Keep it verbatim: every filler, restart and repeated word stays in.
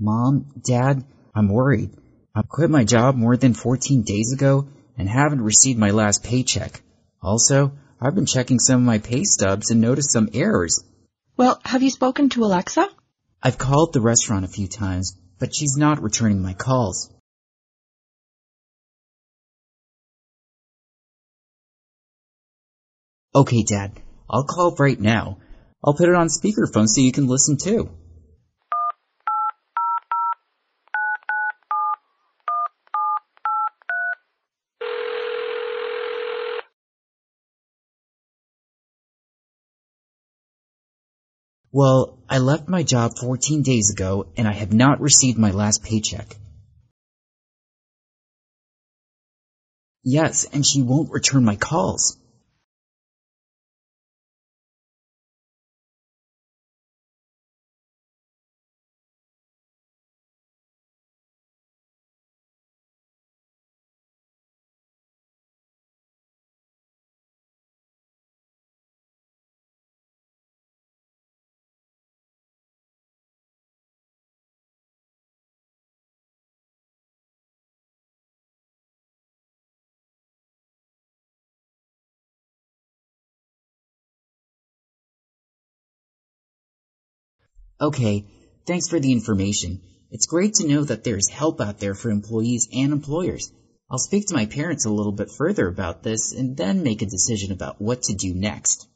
Mom, Dad, I'm worried. I quit my job more than fourteen days ago and haven't received my last paycheck. Also, I've been checking some of my pay stubs and noticed some errors. Well, have you spoken to Alexa? I've called the restaurant a few times, but she's not returning my calls. Okay, Dad, I'll call right now. I'll put it on speakerphone so you can listen too. Well, I left my job fourteen days ago and I have not received my last paycheck. Yes, and she won't return my calls. Okay, thanks for the information. It's great to know that there is help out there for employees and employers. I'll speak to my parents a little bit further about this and then make a decision about what to do next.